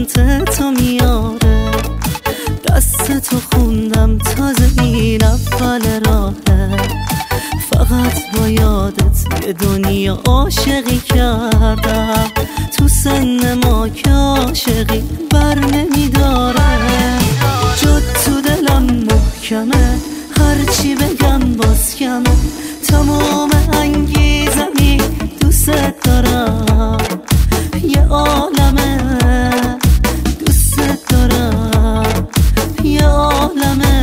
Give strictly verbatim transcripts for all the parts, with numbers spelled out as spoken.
سمت تو میاره، دست تو خوندم تازه این اول راهه. فقط با یادت یه دنیا عاشقی کردم، تو سن ما که عاشقی بر نمیداره. جد تو دلم محکمه، هرچی بگم باز کمه، تمام انگیزمی دوست دارم. یه عالمه دوست دارم، یه عالمه.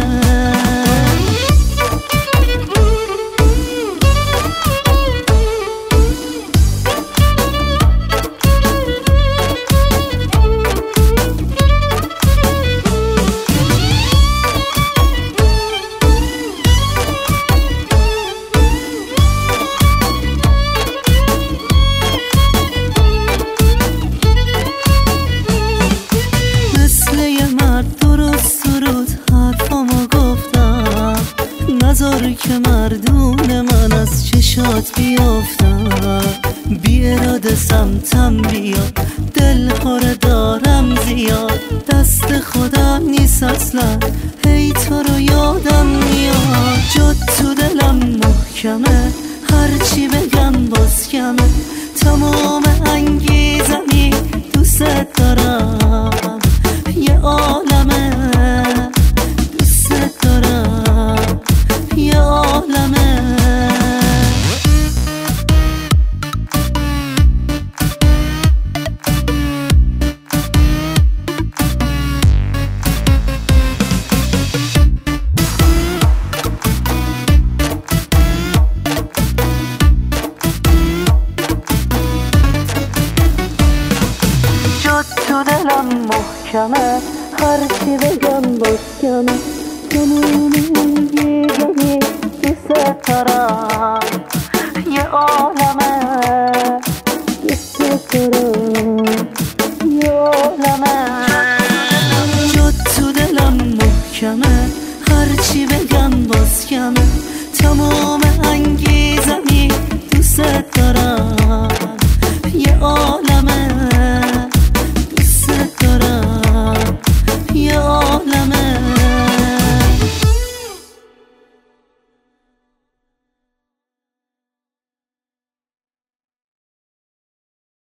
نذار که مردون من از چشات بیافتم، بی اراده سمتم بیاد، دل خوره دارم زیاد، دست خودم نیست اصلا، هی تو رو یادم میاد. جد تو دلم محکمه، هرچی بگم باز کمه، تمام انگیزمی دوست دارم. یه عالمه دوست دارم، یه عالمه. جد تو دلم محکمه، هرچی بگم باز کمه، تمام انگیزمی دوست دارم. یه عالمه دوست دارم، یه عالمه.